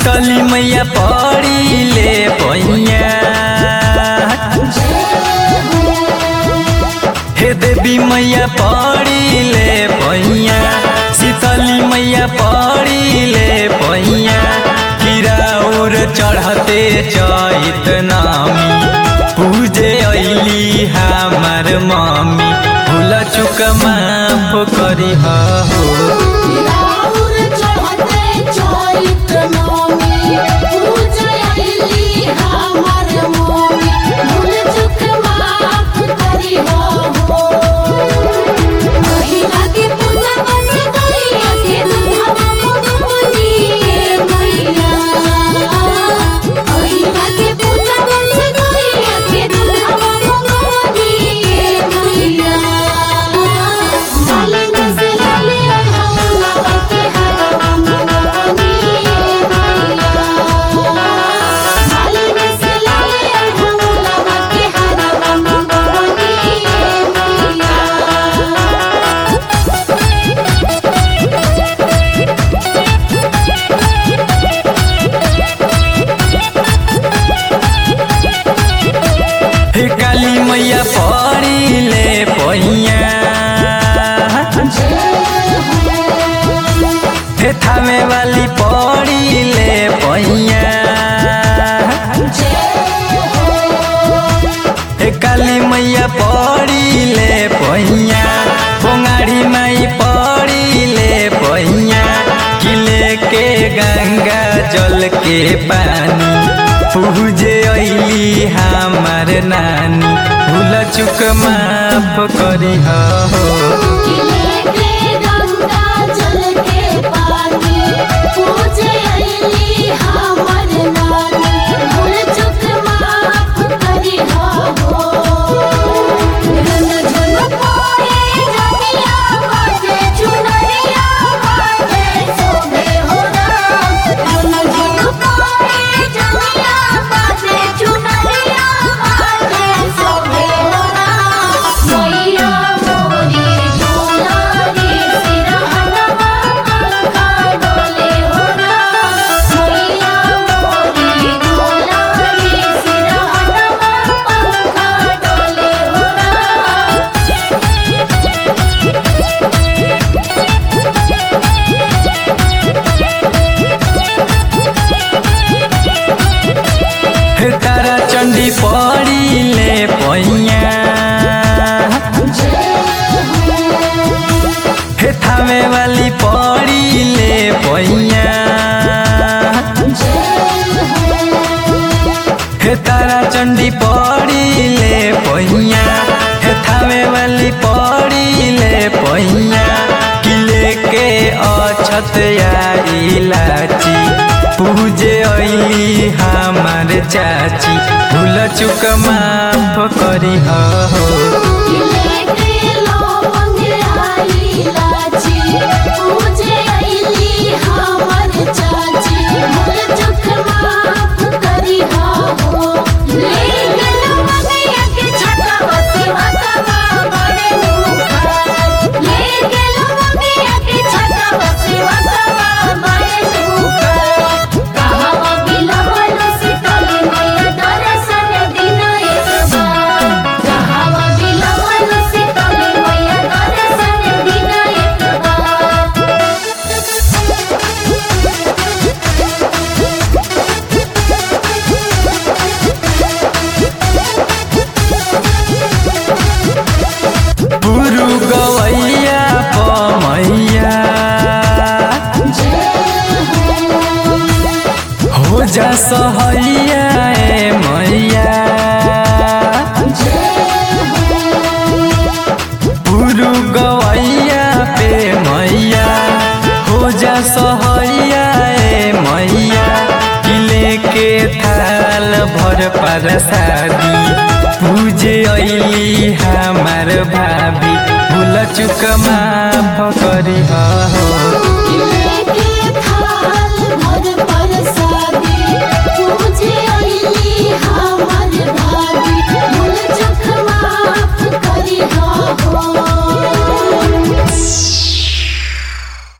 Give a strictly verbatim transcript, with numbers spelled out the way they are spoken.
शीतली मैया पड़ी ले पैया। हे देवी मैया पड़ी ले पैया, शीतली मैया पड़ी ले पैया। किराउर चढ़ते चैत नामी, पूजे अइली हमार मम्मी। भूल चुक माफ करी हो। काली मैया पड़ी ले पैया, हे थामे वाली पड़ी ले पैया। हे काली मैया पड़ी ले पैया, पोंगाड़ी माई पड़ी ले पैया। किले के गंगा जल के पानी, पूजे अइली हमार नानी। भूल चुक माफ करी हो। तारा चंडी पड़ी ले पैया, हे थामे वाली पड़ी ले पैया। हे तारा चंडी पड़ी ले पैया, हे थामे वाली पड़ी ले पैया। किले के अछत इलाची, पूजे अइली हमार चाची। भूल चुक माफ करी हो। गवैया पमैया, हो जा सहैया ए मैया। गुरु गवैया पे मैया, हो जा सहैया ए मैया। किले के थाल भर परसादी, पूजे अइली हमार भाभी। भूल चुक माफ करी हो।